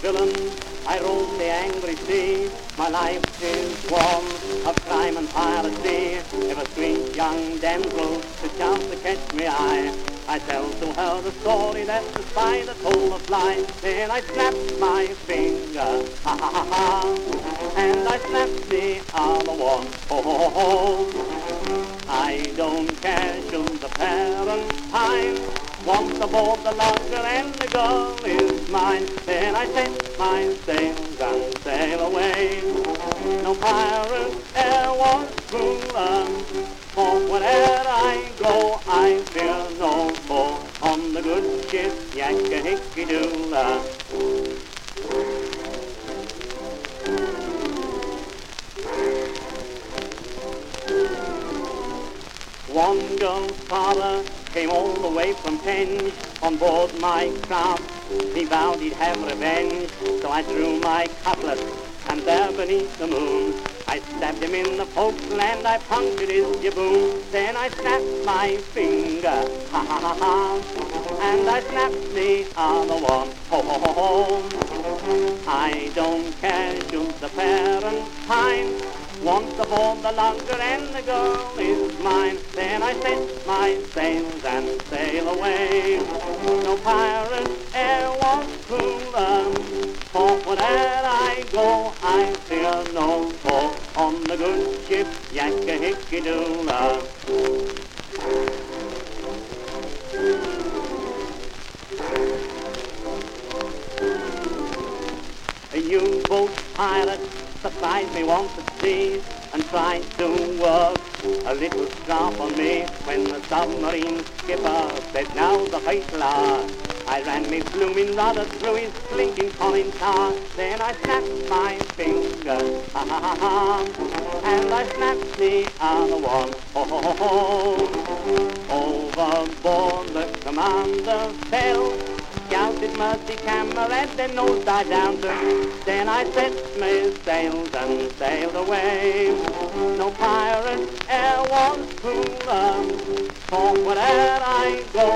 villain, I rule the angry sea. My life is one of crime and piracy. If a sweet young damsel should chance to catch me, I tell to her the story that the spider told the fly. Then I snap my finger, ha ha ha ha, and I snap the other one, ho ho ho ho. I don't care should the parent pine. Once aboard the lugger and the girl is mine, then I set my sails and sail away. No pirate e'er was crueler, for where'er I go I fear no foe. On the good ship Yakka-Hickey-Doola. One girl's father came all the way from Penge on board my craft. He vowed he'd have revenge, so I drew my cutlass, and there beneath the moon I stabbed him in the forecastle and I punctured his jibboom. Then I snapped my finger, ha ha ha ha, and I snapped the other one, ho ho ho ho. I don't care should the parent pine. Once aboard the lugger and the girl is mine, then I set my sails and sail away. No pirate e'er was crueler, for where'er I go I fear no foe. On the good ship Yakka-Hickey-Doola. A U-boat pirate surprised me once at sea and tried to work a little scarf on me. When the submarine skipper said now's the fatal hour, I ran me blooming rudder through his blinking conning tower. Then I snapped my finger, ha ha ha ha, and I snapped the other one, ho ho ho ho. Overboard the commander fell, shouted mercy Camarade, then nosedive down to. Then I set my sails and sailed away. No pirate e'er was crueler, for where'er I go